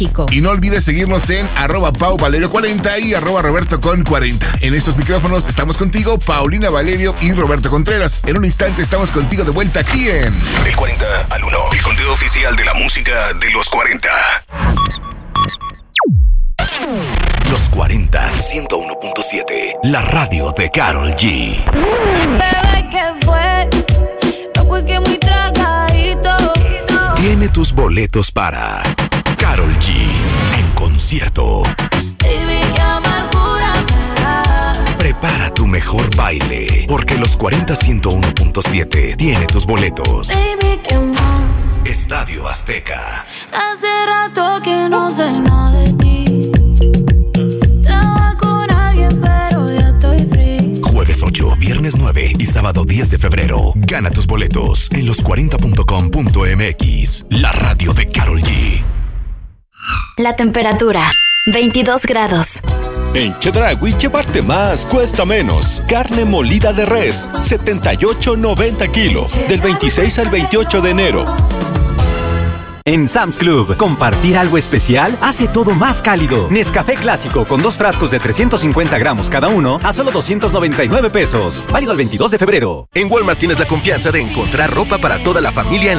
Y no olvides seguirnos en @PauValerio40 y @RobertoCon40. En estos micrófonos estamos contigo, Paulina Valerio y Roberto Contreras. En un instante estamos contigo de vuelta aquí en Del 40 al 1, el conteo oficial de la música de los 40. Los 40, 101.7, la radio de Karol G. Bebé, ¿qué fue? Loco es que muy tragadito. Tiene tus boletos para Karol G en concierto. Baby, qué amargura me da. Prepara tu mejor baile, porque los 40 101.7 tiene tus boletos. Baby, qué más. Estadio Azteca. Hace rato que no sé nada de ti. Estaba con alguien, pero ya estoy free. Jueves 8, viernes 9 y sábado 10 de febrero. Gana tus boletos en los40.com.mx. La radio de Karol G. La temperatura, 22 grados. En Chedraui llevarte más cuesta menos. Carne molida de res, 78.90 kilos, del 26 al 28 de enero. En Sam's Club, compartir algo especial hace todo más cálido. Nescafé clásico con 2 frascos de 350 gramos cada uno a solo 299 pesos. Válido el 22 de febrero. En Walmart tienes la confianza de encontrar ropa para toda la familia en